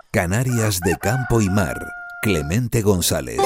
Canarias de campo y mar. Clemente González.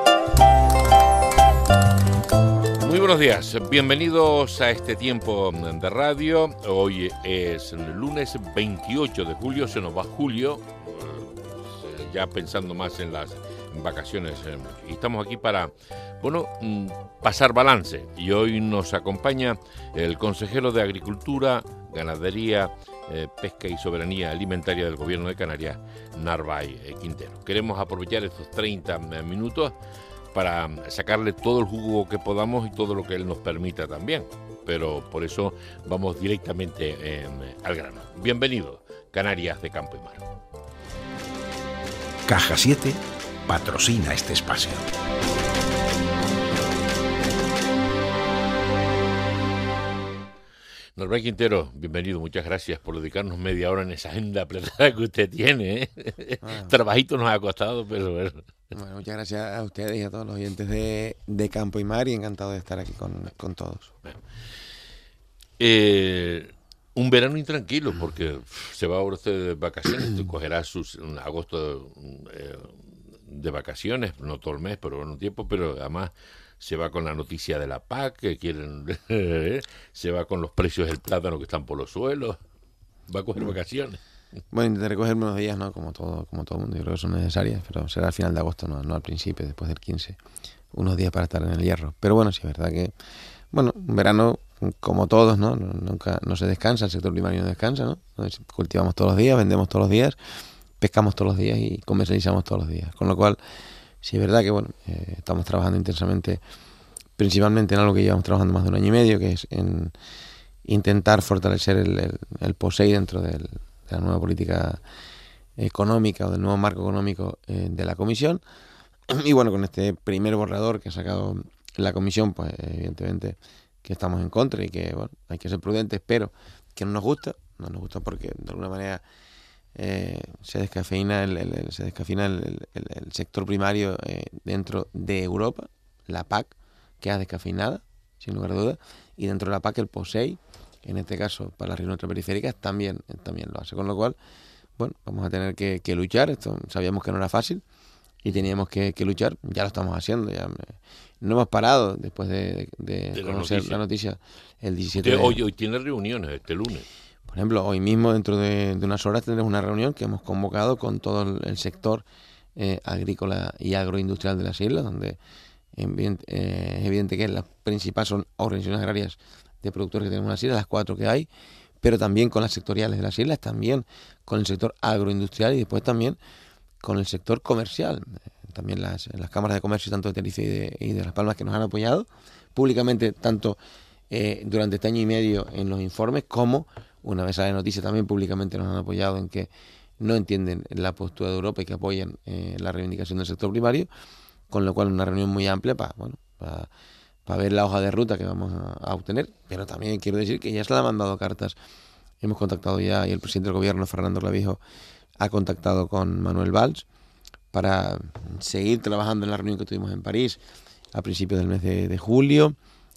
Muy buenos días, bienvenidos a este tiempo de radio. Hoy es el lunes 28 de julio, se nos va julio, ya pensando más en las vacaciones. Y estamos aquí para, pasar balance. Y hoy nos acompaña el consejero de Agricultura, Ganadería, Pesca y Soberanía Alimentaria del Gobierno de Canarias, Narváez Quintero. Queremos aprovechar estos 30 minutos para sacarle todo el jugo que podamos y todo lo que él nos permita también. Pero por eso vamos directamente al grano. Bienvenido, Canarias de Campo y Mar. Caja 7 patrocina este espacio. Narváez Quintero, bienvenido, muchas gracias por dedicarnos media hora en esa agenda apretada que usted tiene, ¿eh? Bueno. Trabajito nos ha costado, pero bueno. Bueno, muchas gracias a ustedes y a todos los oyentes de Campo y Mar, y encantado de estar aquí con todos. Bueno. Un verano intranquilo, porque se va ahora usted de vacaciones, cogerá un agosto de vacaciones, no todo el mes, pero un tiempo, pero además se va con la noticia de la PAC, que quieren, se va con los precios del plátano que están por los suelos, va a coger vacaciones. Bueno, intentaré cogerme unos días, ¿no? Como todo el mundo, yo creo que son necesarias, pero será al final de agosto, no al principio, después del 15, unos días para estar en el hierro. Pero bueno, sí es verdad que, un verano, como todos, ¿no? Nunca no se descansa, el sector primario no descansa, ¿no? Entonces, cultivamos todos los días, vendemos todos los días, pescamos todos los días y comercializamos todos los días. Con lo cual, sí es verdad que, estamos trabajando intensamente, principalmente en algo que llevamos trabajando más de 1 año y medio, que es en intentar fortalecer el POSEI dentro de la nueva política económica o del nuevo marco económico de la Comisión. Y con este primer borrador que ha sacado la Comisión, pues evidentemente que estamos en contra y que hay que ser prudentes, pero que no nos gusta porque de alguna manera se descafeina el sector primario dentro de Europa, la PAC queda descafeinada, sin lugar a dudas, y dentro de la PAC el POSEI, en este caso para las regiones ultraperiféricas, también lo hace, con lo cual vamos a tener que luchar. Esto sabíamos que no era fácil y teníamos que luchar, ya lo estamos haciendo, no hemos parado después de conocer la noticia el 17 Hoy tiene reuniones este lunes. Por ejemplo, hoy mismo, dentro de unas horas, tendremos una reunión que hemos convocado con todo el sector agrícola y agroindustrial de las islas, donde es evidente que las principales son organizaciones agrarias de productores que tenemos en las islas, las 4 que hay, pero también con las sectoriales de las islas, también con el sector agroindustrial y después también con el sector comercial. También las cámaras de comercio, tanto de Tenerife y de Las Palmas, que nos han apoyado públicamente, tanto durante este año y medio en los informes, como una vez sale la noticia también públicamente nos han apoyado en que no entienden la postura de Europa y que apoyan la reivindicación del sector primario, con lo cual una reunión muy amplia para ver la hoja de ruta que vamos a obtener. Pero también quiero decir que ya se le han mandado cartas, hemos contactado ya, y el presidente del gobierno, Fernando Clavijo, ha contactado con Manuel Valls para seguir trabajando en la reunión que tuvimos en París a principios del mes de junio.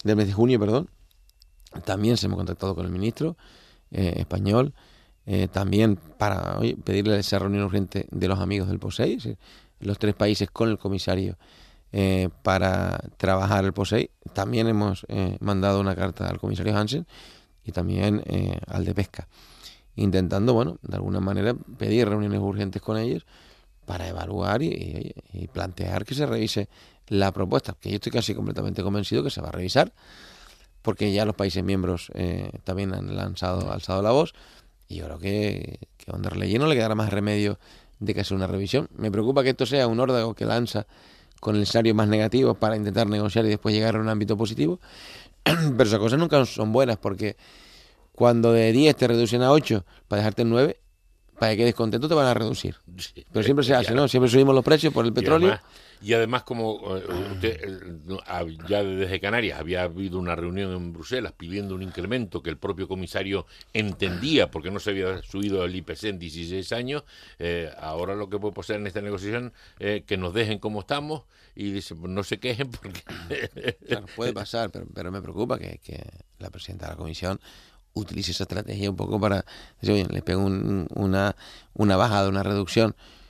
También se hemos contactado con el ministro español, también para pedirle esa reunión urgente de los amigos del POSEI, es decir, los 3 países con el comisario para trabajar el POSEI. También hemos mandado una carta al comisario Hansen y también al de Pesca, intentando, de alguna manera pedir reuniones urgentes con ellos para evaluar y plantear que se revise la propuesta, que yo estoy casi completamente convencido que se va a revisar, porque ya los países miembros también han alzado la voz, y yo creo que a von der Leyen no le quedará más remedio de que hacer una revisión. Me preocupa que esto sea un órdago que lanza con el escenario más negativo para intentar negociar y después llegar a un ámbito positivo, pero esas cosas nunca son buenas, porque cuando de 10 te reducen a 8 para dejarte en 9, para que quedes contento te van a reducir. Pero siempre se hace, ¿no? Siempre subimos los precios por el petróleo. Y además, como usted ya desde Canarias había habido una reunión en Bruselas pidiendo un incremento que el propio comisario entendía porque no se había subido el IPC en 16 años, ahora lo que puede pasar en esta negociación que nos dejen como estamos y dicen, no se quejen porque... Claro, puede pasar, pero me preocupa que la presidenta de la Comisión utilice esa estrategia un poco para decir, oye, le pego una bajada, una reducción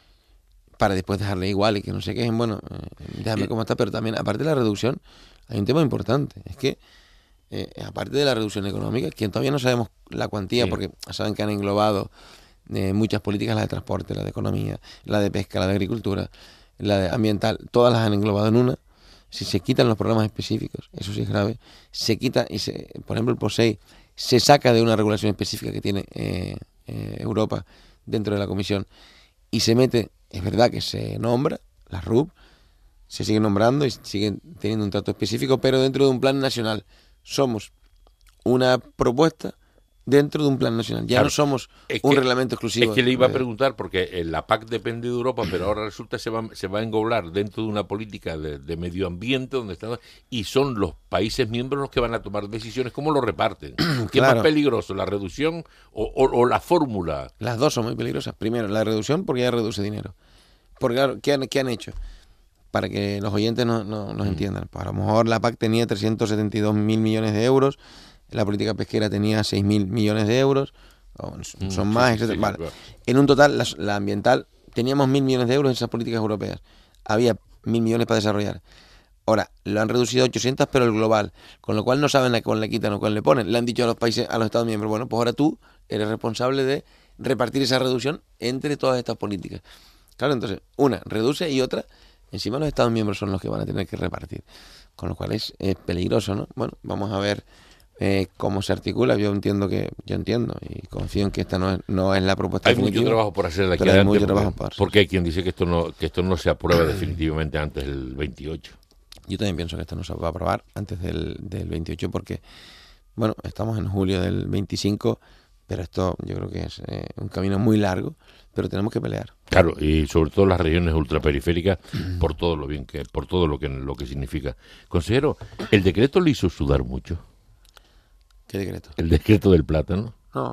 para después dejarle igual y que no se quejen, bueno, déjame cómo está, pero también, aparte de la reducción, hay un tema importante, es que aparte de la reducción económica, que todavía no sabemos la cuantía, porque saben que han englobado muchas políticas, la de transporte, la de economía, la de pesca, la de agricultura, la de ambiental, todas las han englobado en una. Si se quitan los programas específicos, eso sí es grave, se quita, por ejemplo, el POSEI se saca de una regulación específica que tiene Europa dentro de la Comisión y se mete, es verdad que se nombra, la RUP, se sigue nombrando y siguen teniendo un trato específico, pero dentro de un plan nacional. Somos una propuesta dentro de un plan nacional. Ya no somos un reglamento exclusivo. Es que le iba a preguntar, porque la PAC depende de Europa, pero ahora resulta que se va a engoblar dentro de una política de medio ambiente donde están, y son los países miembros los que van a tomar decisiones. ¿Cómo lo reparten? ¿Qué es más peligroso, la reducción o la fórmula? Las dos son muy peligrosas. Primero, la reducción porque ya reduce dinero. Porque claro, ¿qué han hecho? Para que los oyentes nos entiendan. Pues a lo mejor la PAC tenía 372.000 millones de euros, la política pesquera tenía 6.000 millones de euros, son más, etc. Vale. Claro. En un total, la ambiental, teníamos 1.000 millones de euros en esas políticas europeas. Había 1.000 millones para desarrollar. Ahora, lo han reducido a 800, pero el global, con lo cual no saben a cuál le quitan o cuál le ponen. Le han dicho a los países, a los Estados miembros, bueno, pues ahora tú eres responsable de repartir esa reducción entre todas estas políticas. Claro, entonces, una reduce y otra, encima los Estados miembros son los que van a tener que repartir, con lo cual es peligroso, ¿no? Bueno, vamos a ver cómo se articula. Yo entiendo y confío en que esta no es la propuesta definitiva. Hay mucho trabajo por hacer de aquí adelante, porque hay quien dice que esto no se apruebe definitivamente antes del 28. Yo también pienso que esto no se va a aprobar antes del 28 porque, bueno, estamos en julio del 25, pero esto yo creo que es un camino muy largo, pero tenemos que pelear. Claro, y sobre todo las regiones ultraperiféricas, por todo lo que significa. Consejero, ¿el decreto le hizo sudar mucho? ¿Qué decreto? El decreto del plátano.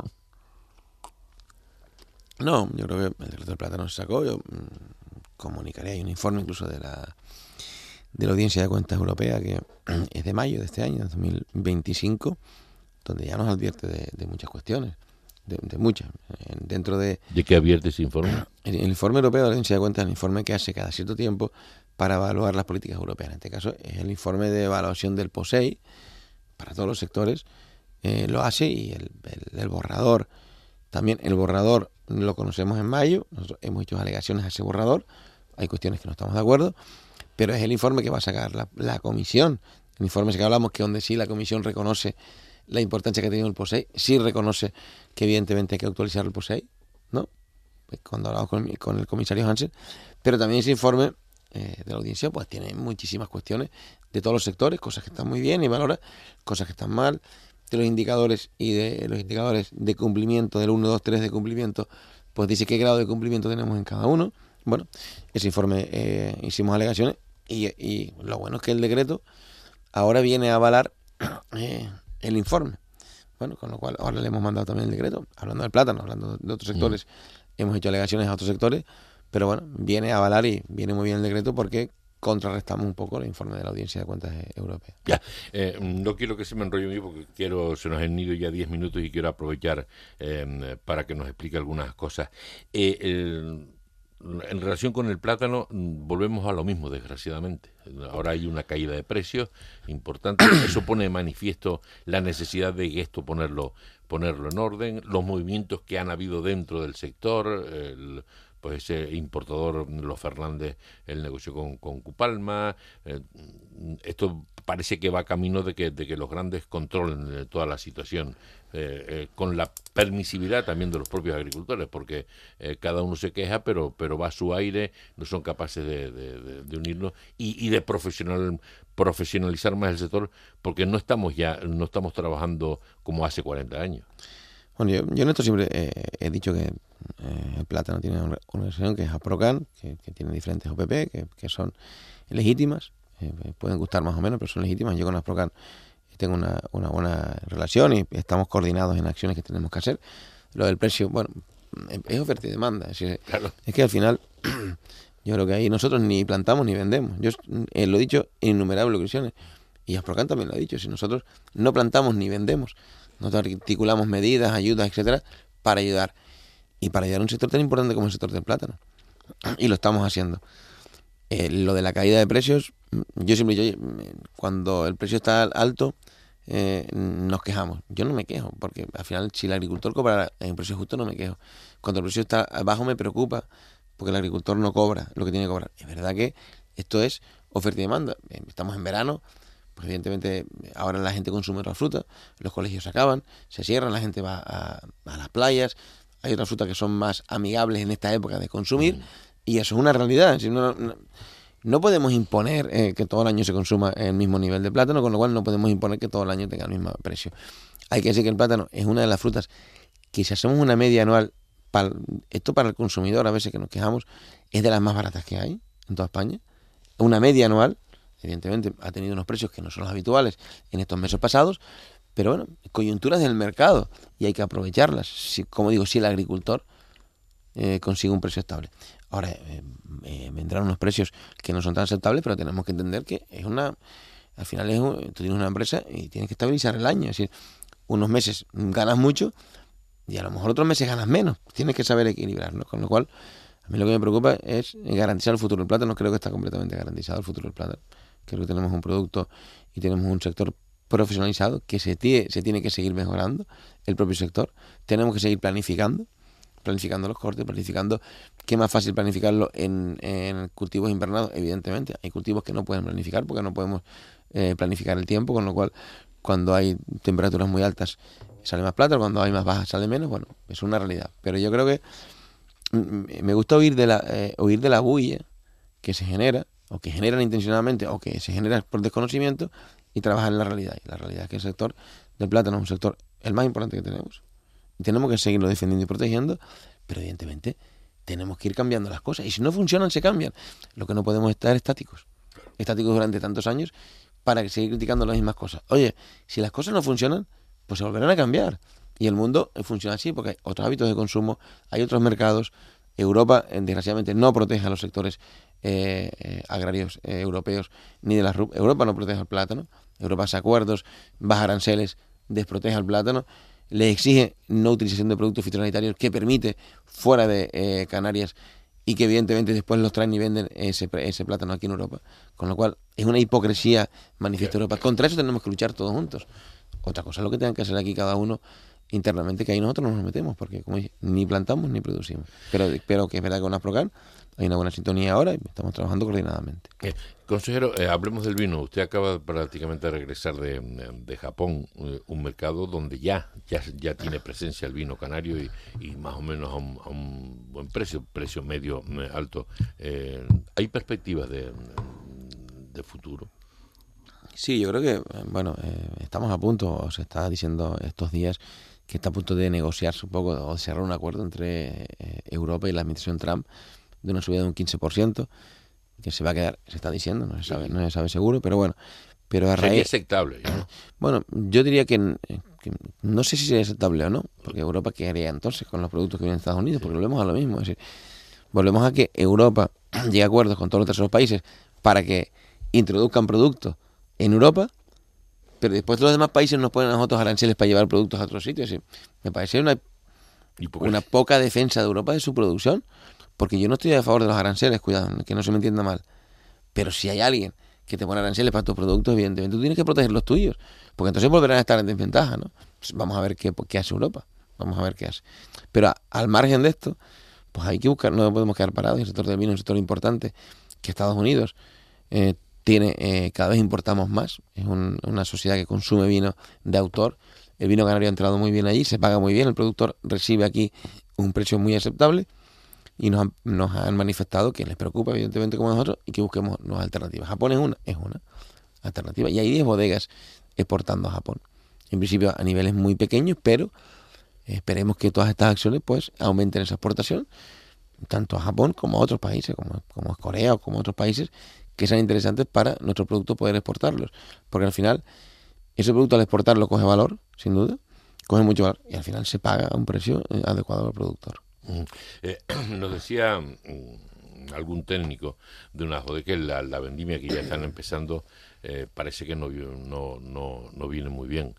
No, yo creo que el decreto del plátano se sacó. Yo comunicaré, hay un informe incluso de la Audiencia de Cuentas Europea que es de mayo de este año, 2025, donde ya nos advierte de muchas cuestiones, de muchas. Dentro de... ¿De qué advierte ese informe? El informe europeo de la Audiencia de Cuentas es el informe que hace cada cierto tiempo para evaluar las políticas europeas. En este caso es el informe de evaluación del POSEI para todos los sectores. Lo hace y el borrador, también el borrador lo conocemos en mayo, nosotros hemos hecho alegaciones a ese borrador, hay cuestiones que no estamos de acuerdo, pero es el informe que va a sacar la comisión, el informe que hablamos que donde sí la comisión reconoce la importancia que ha tenido el POSEI, sí reconoce que evidentemente hay que actualizar el POSEI, ¿no? Cuando hablamos con el comisario Hansen, pero también ese informe de la audiencia pues tiene muchísimas cuestiones de todos los sectores, cosas que están muy bien y valora, cosas que están mal, de los indicadores y de los indicadores de cumplimiento, del 1, 2, 3 de cumplimiento, pues dice qué grado de cumplimiento tenemos en cada uno. Bueno, ese informe hicimos alegaciones y lo bueno es que el decreto ahora viene a avalar el informe. Bueno, con lo cual ahora le hemos mandado también el decreto, hablando del plátano, hablando de otros sectores, hemos hecho alegaciones a otros sectores, pero bueno, viene a avalar y viene muy bien el decreto porque contrarrestamos un poco el informe de la Audiencia de Cuentas Europea. Ya, no quiero que se me enrolle mío porque se nos han ido ya 10 minutos y quiero aprovechar para que nos explique algunas cosas. En relación con el plátano, volvemos a lo mismo, desgraciadamente. Ahora hay una caída de precios importante. Eso pone de manifiesto la necesidad de esto ponerlo en orden, los movimientos que han habido dentro del sector, pues ese importador, los Fernández, el negocio con Cupalma. Esto parece que va camino de que los grandes controlen toda la situación, con la permisividad también de los propios agricultores, porque cada uno se queja, pero va a su aire, no son capaces de unirnos y de profesionalizar más el sector, porque no estamos trabajando como hace 40 años. Bueno, yo en esto siempre he dicho que el plátano tiene una organización que es APROCAN, que tiene diferentes OPP, que son legítimas, pueden gustar más o menos, pero son legítimas. Yo con APROCAN tengo una buena relación y estamos coordinados en acciones que tenemos que hacer. Lo del precio, bueno, es oferta y demanda. Es decir, claro. Es que al final yo creo que ahí nosotros ni plantamos ni vendemos. Yo lo he dicho en innumerables ocasiones y APROCAN también lo ha dicho. Si nosotros no plantamos ni vendemos, nosotros articulamos medidas, ayudas, etcétera, para ayudar. Y para ayudar a un sector tan importante como el sector del plátano. y lo estamos haciendo. Lo de la caída de precios, yo siempre digo, oye, cuando el precio está alto, nos quejamos. Yo no me quejo, porque al final si el agricultor cobra en precio justo no me quejo. Cuando el precio está bajo me preocupa, porque el agricultor no cobra lo que tiene que cobrar. Es verdad que esto es oferta y demanda. Estamos en verano, pues evidentemente ahora la gente consume otra fruta, los colegios se acaban, se cierran, la gente va a las playas, hay otras frutas que son más amigables en esta época de consumir, y eso es una realidad. Si no podemos imponer que todo el año se consuma el mismo nivel de plátano, con lo cual no podemos imponer que todo el año tenga el mismo precio. Hay que decir que el plátano es una de las frutas que, si hacemos una media anual, esto para el consumidor, a veces que nos quejamos, es de las más baratas que hay en toda España. Una media anual, evidentemente, ha tenido unos precios que no son los habituales en estos meses pasados, pero bueno, coyunturas del mercado y hay que aprovecharlas. Como digo, si el agricultor consigue un precio estable. Ahora, vendrán unos precios que no son tan aceptables, pero tenemos que entender que al final tú tienes una empresa y tienes que estabilizar el año. Es decir, unos meses ganas mucho y a lo mejor otros meses ganas menos. Tienes que saber equilibrar, ¿no? Con lo cual, a mí lo que me preocupa es garantizar el futuro del plátano. Creo que está completamente garantizado el futuro del plátano. Creo que tenemos un producto y tenemos un sector profesionalizado que se tiene que seguir mejorando, el propio sector. Tenemos que seguir planificando los cortes, planificando. ¿Qué más fácil planificarlo en cultivos invernados? Evidentemente, hay cultivos que no pueden planificar porque no podemos planificar el tiempo, con lo cual cuando hay temperaturas muy altas sale más plátano, cuando hay más bajas sale menos. Bueno, es una realidad. Pero yo creo que me gusta oír de la bulla que se genera, o que generan intencionadamente, o que se genera por desconocimiento, y trabajar en la realidad. Y la realidad es que el sector del plátano es un sector el más importante que tenemos. Tenemos que seguirlo defendiendo y protegiendo, pero evidentemente tenemos que ir cambiando las cosas. Y si no funcionan, se cambian. Lo que no podemos estar estáticos durante tantos años para seguir criticando las mismas cosas. Oye, si las cosas no funcionan, pues se volverán a cambiar. Y el mundo funciona así porque hay otros hábitos de consumo, hay otros mercados. Europa, desgraciadamente, no protege a los sectores agrarios europeos ni de las RUP. Europa no protege al plátano. Europa hace acuerdos, baja aranceles, desprotege al plátano, le exige no utilización de productos fitosanitarios que permite fuera de Canarias, y que evidentemente después los traen y venden ese plátano aquí en Europa. Con lo cual es una hipocresía manifiesta Europa. Contra eso tenemos que luchar todos juntos. Otra cosa es lo que tengan que hacer aquí cada uno internamente, que ahí nosotros no nos metemos, porque como dije, ni plantamos ni producimos. Pero que es verdad que con Asprocar hay una buena sintonía ahora y estamos trabajando coordinadamente. Consejero, hablemos del vino. Usted acaba prácticamente de regresar de Japón, un mercado donde ya tiene presencia el vino canario y más o menos a un buen precio medio alto. ¿Hay perspectivas de futuro? Sí, yo creo que, estamos a punto, o se está diciendo estos días que está a punto de negociarse un poco o de cerrar un acuerdo entre Europa y la administración Trump de una subida de un 15%, que se va a quedar, se está diciendo, no se sabe seguro, pero bueno. Pero a raíz... Sería aceptable, ¿no? Bueno, yo diría que no sé si sería aceptable o no, porque Europa, ¿qué haría entonces con los productos que vienen de Estados Unidos? Porque volvemos a lo mismo, es decir, volvemos a que Europa llegue a acuerdos con todos los terceros países para que introduzcan productos en Europa, pero después los demás países nos ponen a nosotros aranceles para llevar productos a otros sitios. ¿Sí? Me parece una poca defensa de Europa de su producción, porque yo no estoy a favor de los aranceles, cuidado, que no se me entienda mal, pero si hay alguien que te pone aranceles para tus productos, evidentemente tú tienes que proteger los tuyos, porque entonces volverán a estar en desventaja, ¿no? Pues vamos a ver qué hace Europa, vamos a ver qué hace. Pero al margen de esto, pues hay que buscar, no podemos quedar parados. El sector del vino es un sector importante que Estados Unidos tiene, cada vez importamos más, es una sociedad que consume vino de autor. El vino canario ha entrado muy bien allí, se paga muy bien, el productor recibe aquí un precio muy aceptable, y nos han manifestado que les preocupa, evidentemente, como nosotros, y que busquemos nuevas alternativas. Japón es una alternativa, y hay 10 bodegas exportando a Japón. En principio a niveles muy pequeños, pero esperemos que todas estas acciones pues aumenten esa exportación, tanto a Japón como a otros países, como a Corea o como a otros países, que sean interesantes para nuestro producto poder exportarlos. Porque al final, ese producto al exportarlo coge valor, sin duda, coge mucho valor, y al final se paga a un precio adecuado al productor. Nos decía algún técnico de una bodega que la vendimia que ya están empezando parece que no viene muy bien.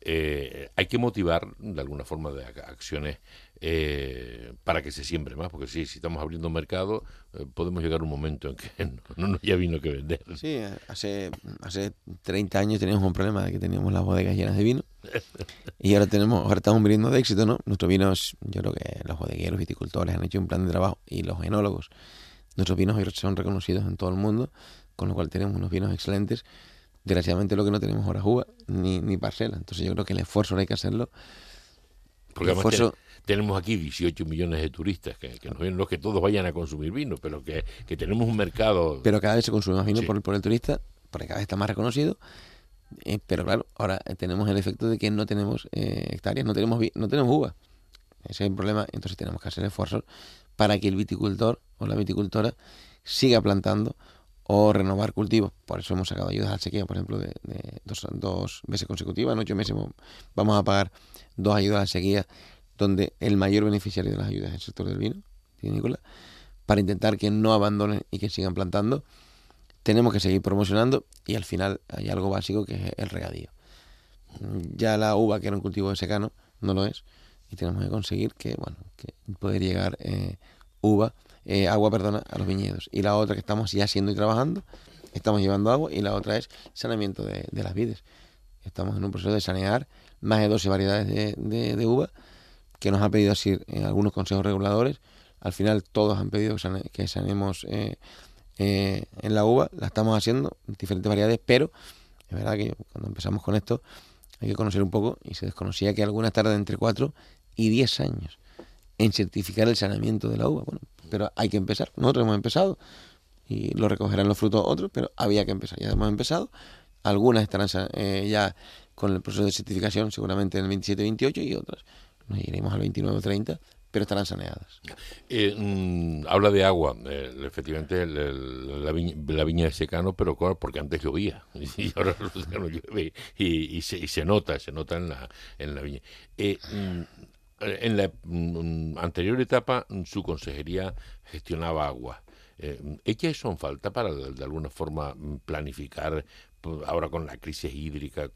hay que motivar de alguna forma de acciones para que se siembre más, porque si estamos abriendo mercado, podemos llegar a un momento en que no nos haya vino que vender. Sí, hace 30 años teníamos un problema de que teníamos las bodegas llenas de vino y ahora estamos viviendo de éxito, ¿no? Nuestros vinos, yo creo que los bodegueros, viticultores han hecho un plan de trabajo y los enólogos, nuestros vinos son reconocidos en todo el mundo, con lo cual tenemos unos vinos excelentes. Desgraciadamente lo que no tenemos ahora es uva ni parcela, entonces yo creo que el esfuerzo hay que hacerlo. Porque además tenemos aquí 18 millones de turistas que nos ven, los que todos vayan a consumir vino, pero que tenemos un mercado... Pero cada vez se consume más vino sí. por el turista, porque cada vez está más reconocido, pero claro, ahora tenemos el efecto de que no tenemos hectáreas, no tenemos uva. Ese es el problema, entonces tenemos que hacer esfuerzos para que el viticultor o la viticultora siga plantando o renovar cultivos. Por eso hemos sacado ayudas al sequía, por ejemplo, de 2 veces consecutivas. En 8 meses vamos a pagar 2 ayudas al sequía, donde el mayor beneficiario de las ayudas es el sector del vino vinícola, para intentar que no abandonen y que sigan plantando. Tenemos que seguir promocionando y al final hay algo básico que es el regadío. Ya la uva, que era un cultivo de secano, no lo es, y tenemos que conseguir que poder llegar agua a los viñedos. Y la otra que estamos ya haciendo y trabajando, estamos llevando agua, y la otra es saneamiento de las vides. Estamos en un proceso de sanear más de 12 variedades de uva que nos ha pedido así algunos consejos reguladores. Al final todos han pedido que sanemos en la uva. La estamos haciendo, diferentes variedades, pero es verdad que cuando empezamos con esto hay que conocer un poco, y se desconocía que algunas tardan entre 4 y 10 años en certificar el saneamiento de la uva. Bueno, pero hay que empezar. Nosotros hemos empezado y lo recogerán los frutos otros, pero había que empezar. Ya hemos empezado. Algunas estarán ya con el proceso de certificación seguramente en el 27-28 y otras nos iremos al 29 o 30, pero estarán saneadas. Habla de agua, efectivamente la viña de secano, pero claro, porque antes llovía y ahora no llueve y se nota en la viña. En la anterior etapa su consejería gestionaba agua. ¿Echas son falta para de alguna forma planificar ahora con la crisis hídrica?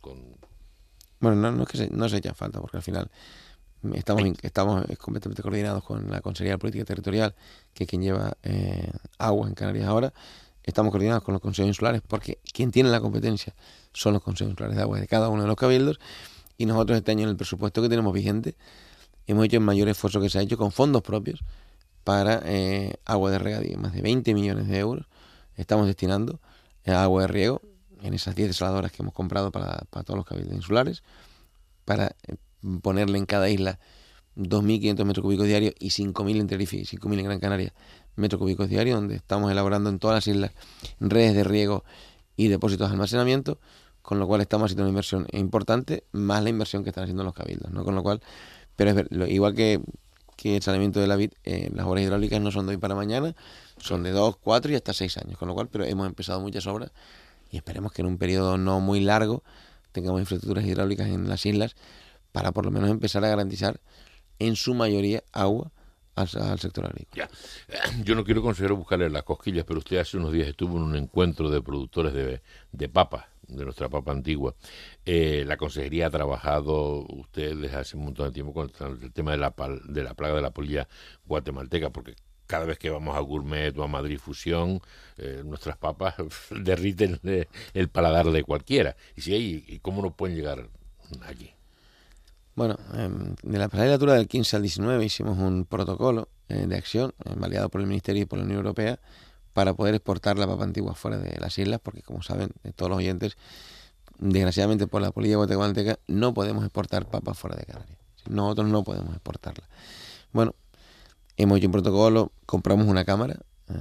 Bueno, no es que no se echa falta, porque al final estamos completamente coordinados con la Consejería de Política Territorial, que es quien lleva agua en Canarias ahora. Estamos coordinados con los consejos insulares, porque quien tiene la competencia son los consejos insulares de agua de cada uno de los cabildos. Y nosotros este año, en el presupuesto que tenemos vigente, hemos hecho el mayor esfuerzo que se ha hecho con fondos propios para agua de regadío. Más de 20 millones de euros estamos destinando a agua de riego en esas 10 desaladoras que hemos comprado para todos los cabildos insulares, para ponerle en cada isla 2.500 metros cúbicos diarios y 5.000 en Tenerife y 5.000 en Gran Canaria metros cúbicos diarios, donde estamos elaborando en todas las islas redes de riego y depósitos de almacenamiento, con lo cual estamos haciendo una inversión importante, más la inversión que están haciendo los cabildos, ¿no? Con lo cual, pero igual que el saneamiento de la vid, las obras hidráulicas no son de hoy para mañana, son de 2, 4 y hasta 6 años, con lo cual, pero hemos empezado muchas obras y esperemos que en un periodo no muy largo tengamos infraestructuras hidráulicas en las islas para por lo menos empezar a garantizar en su mayoría agua al sector agrícola. Ya. Yo no quiero conseguir buscarle las cosquillas, pero usted hace unos días estuvo en un encuentro de productores de papas, de nuestra papa antigua. La consejería ha trabajado, usted desde hace un montón de tiempo, con el tema de la plaga de la polilla guatemalteca, porque cada vez que vamos a Gourmet o a Madrid Fusión, nuestras papas derriten el paladar de cualquiera. ¿Y cómo no pueden llegar allí? Bueno, de la legislatura del 15 al 19 hicimos un protocolo de acción validado por el Ministerio y por la Unión Europea para poder exportar la papa antigua fuera de las islas, porque como saben todos los oyentes, desgraciadamente por la polilla guatemalteca no podemos exportar papas fuera de Canarias. Nosotros no podemos exportarla. Bueno, hemos hecho un protocolo, compramos una cámara,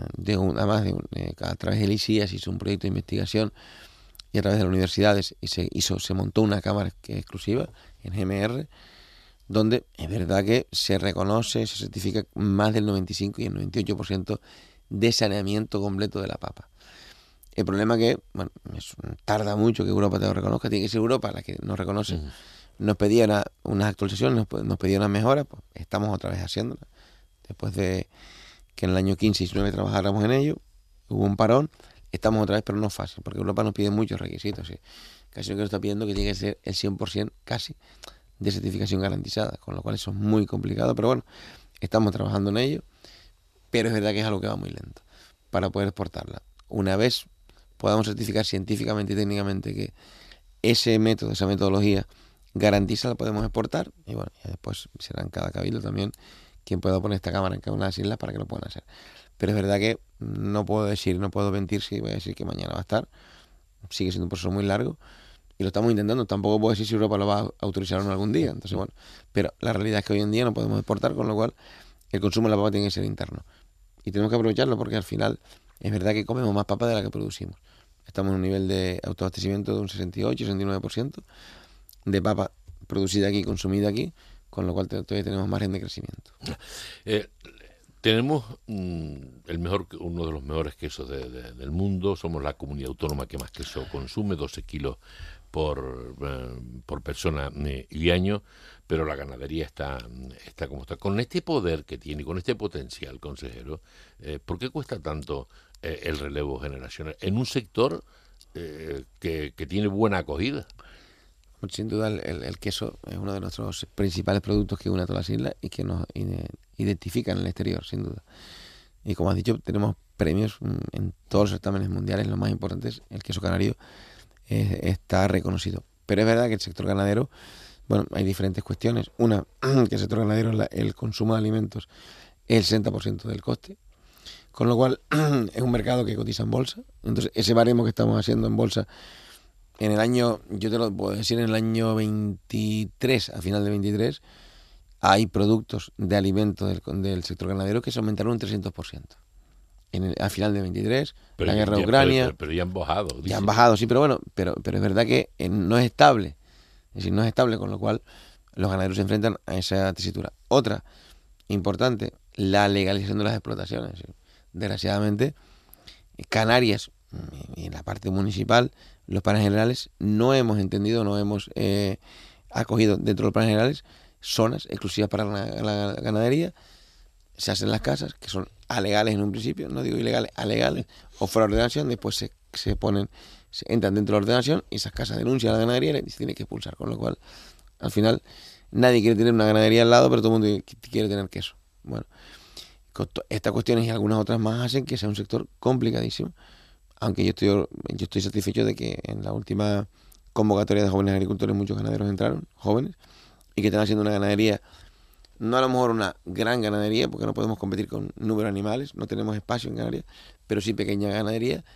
a través del ICIA se hizo un proyecto de investigación y a través de las universidades y se montó una cámara que es exclusiva en GMR, donde es verdad que se reconoce, se certifica más del 95 y el 98% de saneamiento completo de la papa. El problema que, bueno, tarda mucho que Europa te lo reconozca, tiene que ser Europa la que nos reconoce. Uh-huh. Nos pedían unas actualizaciones, nos pedían unas mejoras, pues estamos otra vez haciéndolas. Después de que en el año 15 y 19 trabajáramos en ello, hubo un parón, estamos otra vez, pero no es fácil, porque Europa nos pide muchos requisitos. ¿Sí? casi lo que nos está pidiendo que tiene que ser el 100% casi de certificación garantizada, con lo cual eso es muy complicado, pero bueno, estamos trabajando en ello, pero es verdad que es algo que va muy lento para poder exportarla. Una vez podamos certificar científicamente y técnicamente que ese método, esa metodología garantiza, la podemos exportar, y bueno, ya después será en cada cabildo también quien pueda poner esta cámara en cada una de las islas para que lo puedan hacer. Pero es verdad que no puedo mentir si voy a decir que mañana va a estar. Sigue siendo un proceso muy largo y lo estamos intentando. Tampoco puedo decir si Europa lo va a autorizar o no algún día. Entonces, bueno, pero la realidad es que hoy en día no podemos exportar, con lo cual el consumo de la papa tiene que ser interno. Y tenemos que aprovecharlo porque al final es verdad que comemos más papa de la que producimos. Estamos en un nivel de autoabastecimiento de un 68-69% de papa producida aquí, consumida aquí, con lo cual todavía tenemos margen de crecimiento. Tenemos uno de los mejores quesos del mundo. Somos la comunidad autónoma que más queso consume, 12 kilos por persona y año, pero la ganadería está como está. Con este poder que tiene, con este potencial, consejero, ¿por qué cuesta tanto el relevo generacional en un sector que tiene buena acogida? Sin duda el queso es uno de nuestros principales productos que une a todas las islas y que nos identifican en el exterior, sin duda. Y como has dicho, tenemos premios en todos los certámenes mundiales, lo más importante es el queso canario está reconocido. Pero es verdad que el sector ganadero, bueno, hay diferentes cuestiones. Una, que el sector ganadero, el consumo de alimentos es el 60% del coste, con lo cual es un mercado que cotiza en bolsa. Entonces, ese baremo que estamos haciendo en bolsa en el año, yo te lo puedo decir, en el año 23, a final de 23, hay productos de alimentos del sector ganadero que se aumentaron un 300%. A final de 23, pero la guerra de Ucrania... Pero ya han bajado. Ya han bajado, sí, pero bueno, pero es verdad que no es estable. Es decir, no es estable, con lo cual los ganaderos se enfrentan a esa tesitura. Otra, importante, la legalización de las explotaciones. Desgraciadamente, Canarias, y en la parte municipal, los planes generales, no hemos entendido, no hemos acogido dentro de los planes generales zonas exclusivas para la ganadería. Se hacen las casas, que son alegales en un principio, no digo ilegales, alegales, o fuera de ordenación, después se entran dentro de la ordenación y esas casas denuncian a la ganadería y se tiene que expulsar, con lo cual, al final, nadie quiere tener una ganadería al lado, pero todo el mundo quiere tener queso. Bueno, estas cuestiones y algunas otras más hacen que sea un sector complicadísimo, aunque yo estoy satisfecho de que en la última convocatoria de jóvenes agricultores muchos ganaderos entraron, jóvenes, y que están haciendo una ganadería, no a lo mejor una gran ganadería, porque no podemos competir con número de animales, no tenemos espacio en Canarias, pero sí pequeña ganadería,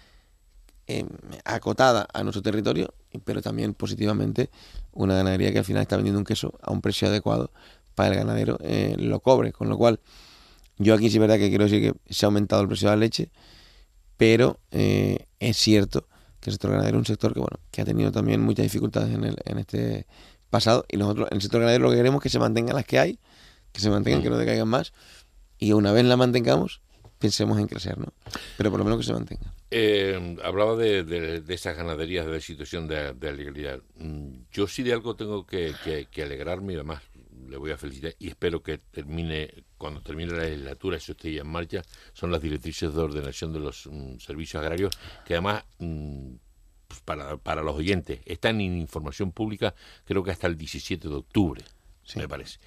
acotada a nuestro territorio, pero también positivamente una ganadería que al final está vendiendo un queso a un precio adecuado para el ganadero, lo cobre, con lo cual yo aquí sí es verdad que quiero decir que se ha aumentado el precio de la leche, pero es cierto que el sector ganadero es un sector que ha tenido también muchas dificultades en este pasado, y nosotros en el sector ganadero lo que queremos es que se mantengan las que hay, que se mantengan, que no decaigan más, y una vez la mantengamos, pensemos en crecer, ¿no? Pero por lo menos que se mantenga. Hablaba de esas ganaderías, de la situación de legalidad. Yo sí de algo tengo que alegrarme, y además le voy a felicitar y espero que cuando termine la legislatura, eso esté ya en marcha, son las directrices de ordenación de los servicios agrarios, que además, pues para los oyentes, están en información pública, creo que hasta el 17 de octubre, sí. Me parece.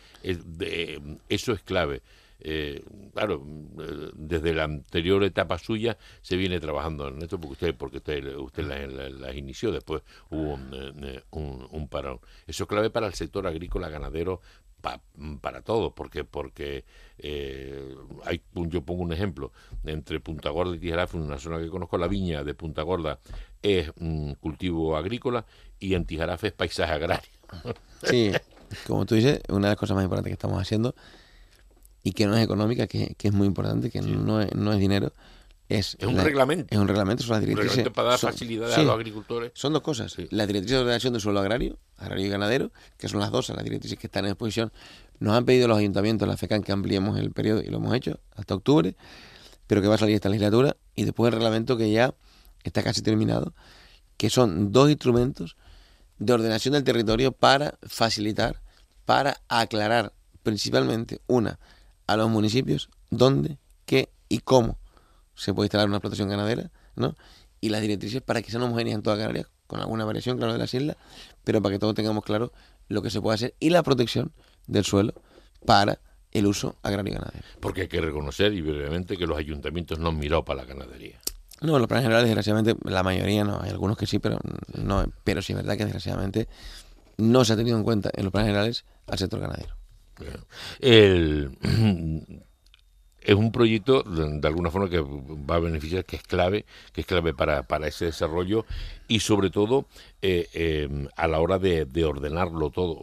Eso es clave. Claro, desde la anterior etapa suya se viene trabajando en esto porque usted las inició, después hubo un parón. Eso es clave para el sector agrícola ganadero, para todos, porque yo pongo un ejemplo, entre Punta Gorda y Tijarafe, una zona que conozco, la viña de Punta Gorda es cultivo agrícola y en Tijarafe es paisaje agrario. Sí, como tú dices, una de las cosas más importantes que estamos haciendo y que no es económica, que es muy importante, que sí. no es dinero, es un reglamento. Es un reglamento, son las directrices. Un reglamento para dar facilidades a los agricultores. Son dos cosas. Sí. Las directrices de ordenación del suelo agrario y ganadero, que son las dos, las directrices que están en exposición. Nos han pedido los ayuntamientos, la FECAN, que ampliemos el periodo y lo hemos hecho hasta octubre, pero que va a salir esta legislatura. Y después el reglamento que ya está casi terminado, que son dos instrumentos de ordenación del territorio para facilitar, para aclarar principalmente a los municipios dónde, qué y cómo se puede instalar una explotación ganadera, ¿no? Y las directrices para que sean homogéneas en toda Canarias, con alguna variación, claro, de las islas, pero para que todos tengamos claro lo que se puede hacer y la protección del suelo para el uso agrario y ganadero. Porque hay que reconocer, y brevemente, que los ayuntamientos no han mirado para la ganadería. No, los planes generales, desgraciadamente, la mayoría no, hay algunos que sí, pero no, pero sí es verdad que desgraciadamente no se ha tenido en cuenta en los planes generales al sector ganadero. Es un proyecto de alguna forma que va a beneficiar, que es clave para ese desarrollo y sobre todo a la hora de ordenarlo todo.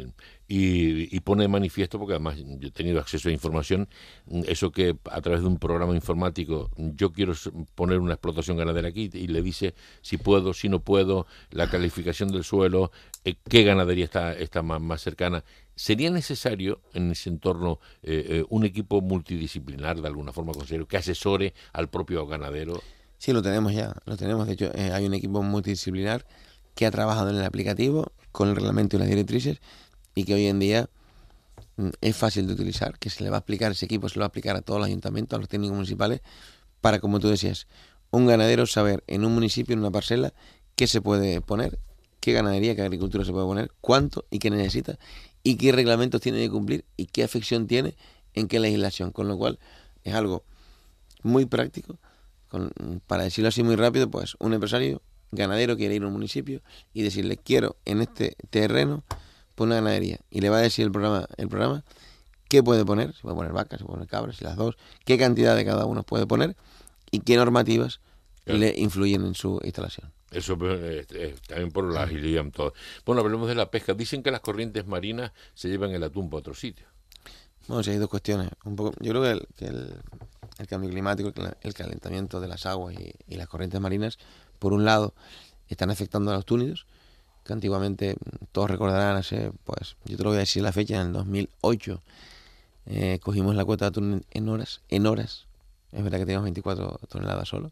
Y pone de manifiesto, porque además yo he tenido acceso a información, eso que a través de un programa informático yo quiero poner una explotación ganadera aquí y le dice si puedo, si no puedo, la calificación del suelo, qué ganadería está más cercana. ¿Sería necesario en ese entorno un equipo multidisciplinar de alguna forma, consejero, que asesore al propio ganadero? Sí, lo tenemos ya, lo tenemos. De hecho, hay un equipo multidisciplinar que ha trabajado en el aplicativo con el reglamento y las directrices y que hoy en día es fácil de utilizar, que se le va a explicar, ese equipo se lo va a aplicar a todos los ayuntamientos, a los técnicos municipales, para, como tú decías, un ganadero saber en un municipio, en una parcela, qué se puede poner, qué ganadería, qué agricultura se puede poner, cuánto y qué necesita, y qué reglamentos tiene que cumplir y qué afección tiene en qué legislación. Con lo cual es algo muy práctico. Para decirlo así muy rápido, pues un empresario ganadero quiere ir a un municipio y decirle quiero en este terreno poner una ganadería, y le va a decir el programa qué puede poner, si puede poner vacas, si puede poner cabras, si las dos, qué cantidad de cada uno puede poner y qué normativas le influyen en su instalación. Eso también por la agilidad en todo. Bueno, hablemos de la pesca. Dicen que las corrientes marinas se llevan el atún para otro sitio. Bueno, sí, hay dos cuestiones. Yo creo que el cambio climático, el calentamiento de las aguas y las corrientes marinas, por un lado, están afectando a los túnidos, que antiguamente, todos recordarán, pues yo te lo voy a decir la fecha, en el 2008 cogimos la cuota de atún en horas. Es verdad que teníamos 24 toneladas solo.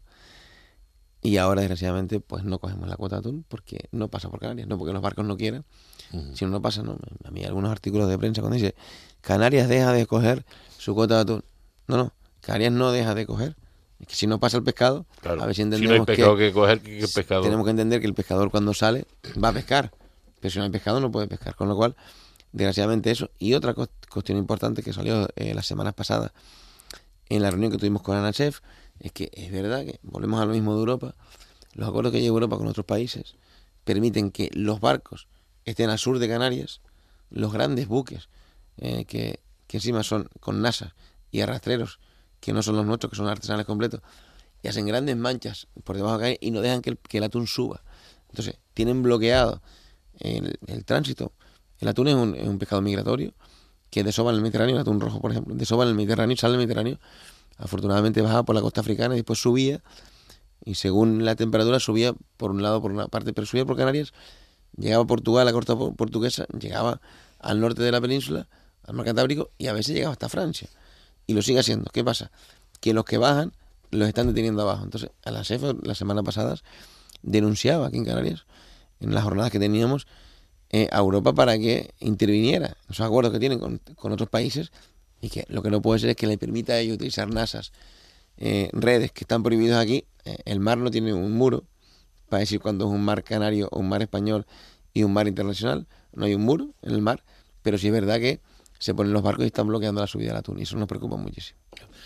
Y ahora, desgraciadamente, pues no cogemos la cuota de atún porque no pasa por Canarias, no porque los barcos no quieran, sino no pasa, ¿no? A mí algunos artículos de prensa cuando dice Canarias deja de coger su cuota de atún. No, Canarias no deja de coger. Es que si no pasa el pescado, claro, a ver si entendemos si no hay pescado que coger, ¿qué pescado? Tenemos que entender que el pescador cuando sale va a pescar, pero si no hay pescado no puede pescar. Con lo cual, desgraciadamente eso. Y otra cuestión importante que salió las semanas pasadas en la reunión que tuvimos con ANASEF, es que es verdad que volvemos a lo mismo de Europa. Los acuerdos que lleva Europa con otros países permiten que los barcos estén al sur de Canarias, los grandes buques que encima son con NASA y arrastreros, que no son los nuestros, que son artesanales completos, y hacen grandes manchas por debajo de Canarias y no dejan que el atún suba. Entonces, tienen bloqueado el tránsito. El atún es un pescado migratorio que desova en el Mediterráneo, el atún rojo, por ejemplo, desova en el Mediterráneo, sale del Mediterráneo, afortunadamente bajaba por la costa africana y después subía, y según la temperatura subía por un lado, por una parte, pero subía por Canarias, llegaba a Portugal, a la costa portuguesa, llegaba al norte de la península, al mar Cantábrico, y a veces llegaba hasta Francia. Y lo sigue haciendo. ¿Qué pasa? Que los que bajan los están deteniendo abajo. Entonces, a la CEF, las semanas pasadas, denunciaba aquí en Canarias, en las jornadas que teníamos, a Europa para que interviniera en esos acuerdos que tienen con otros países, y que lo que no puede ser es que le permita a ellos utilizar NASAs, redes que están prohibidos aquí. El mar no tiene un muro para decir cuándo es un mar canario o un mar español y un mar internacional. No hay un muro en el mar, pero sí es verdad que se ponen los barcos y están bloqueando la subida del atún, y eso nos preocupa muchísimo.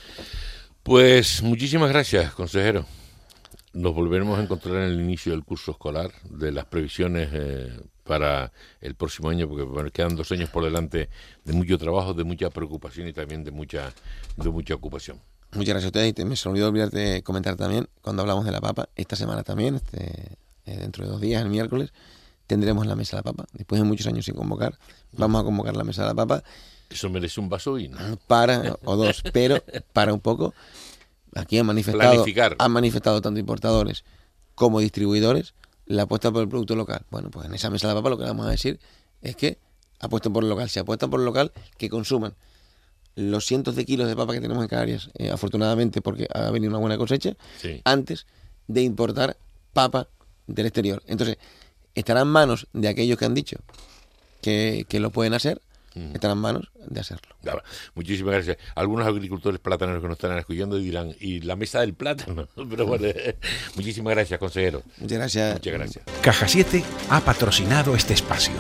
Pues muchísimas gracias, consejero. Nos volveremos a encontrar en el inicio del curso escolar, de las previsiones para el próximo año, porque quedan 2 años por delante de mucho trabajo, de mucha preocupación y también de mucha ocupación. Muchas gracias a ustedes, y me se me olvidó olvidarte de comentar también, cuando hablamos de la papa, esta semana también, dentro de 2 días, el miércoles, tendremos la mesa de la papa. Después de muchos años sin convocar, vamos a convocar la mesa de la papa. Eso merece un vaso y no. O dos, pero para un poco, aquí han manifestado tanto importadores como distribuidores la apuesta por el producto local. Bueno, pues en esa mesa de la papa lo que vamos a decir es que apuesten por el local. Si apuestan por el local, que consuman los cientos de kilos de papa que tenemos en Canarias, afortunadamente porque ha venido una buena cosecha, sí, antes de importar papa del exterior. Entonces, estará en manos de aquellos que han dicho que lo pueden hacer, está en las manos de hacerlo. Claro, muchísimas gracias. Algunos agricultores plátanos que nos están escuchando dirán, ¿y la mesa del plátano? Pero bueno, muchísimas gracias, consejero. Muchas gracias. Muchas gracias. Caja 7 ha patrocinado este espacio.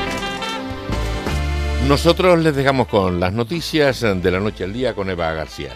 Nosotros les dejamos con las noticias de la noche al día con Eva García.